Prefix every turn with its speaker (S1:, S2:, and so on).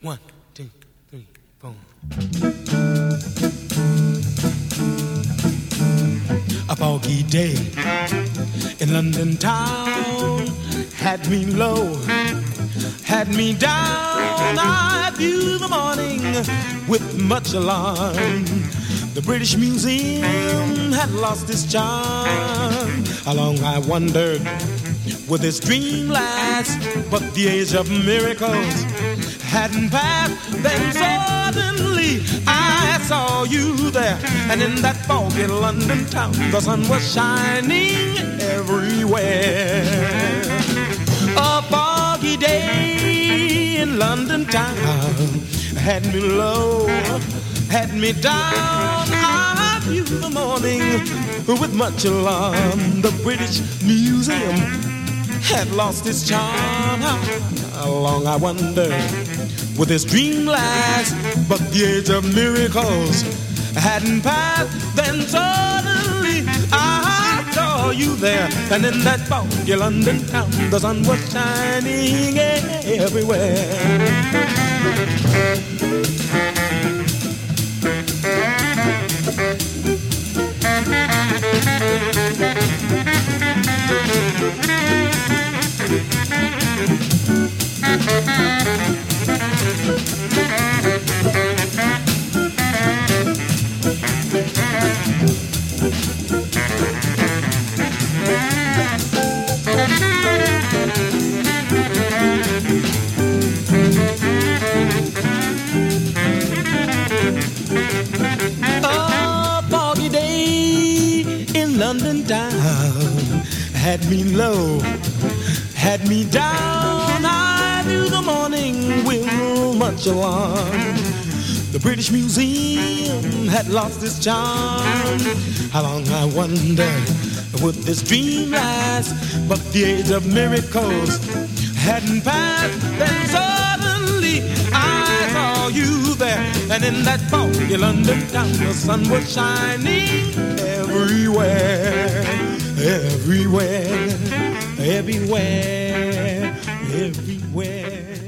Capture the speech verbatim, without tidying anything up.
S1: One, two, three, four. A foggy day in London town had me low, had me down. I viewed the morning with much alarm. The British Museum had lost its charm. How long I wondered, would this dream last? But the age of miracles hadn't passed. Then suddenly I saw you there, and in that foggy London town, the sun was shining everywhere. A foggy day in London town had me low, had me down. I viewed the morning with much alarm. The British Museum had lost its charm. How long I wondered, would this dream last? But the age of miracles hadn't passed. Then suddenly I saw you there, and in that foggy London town, the sun was shining everywhere. A foggy day in London town had me low, had me down. I knew the morning with much alarm. The British Museum had lost its charm. How long I wondered, would this dream last? But the age of miracles hadn't passed. Then suddenly I saw you there, and in that foggy London town, the sun was shining everywhere, everywhere, everywhere, everywhere.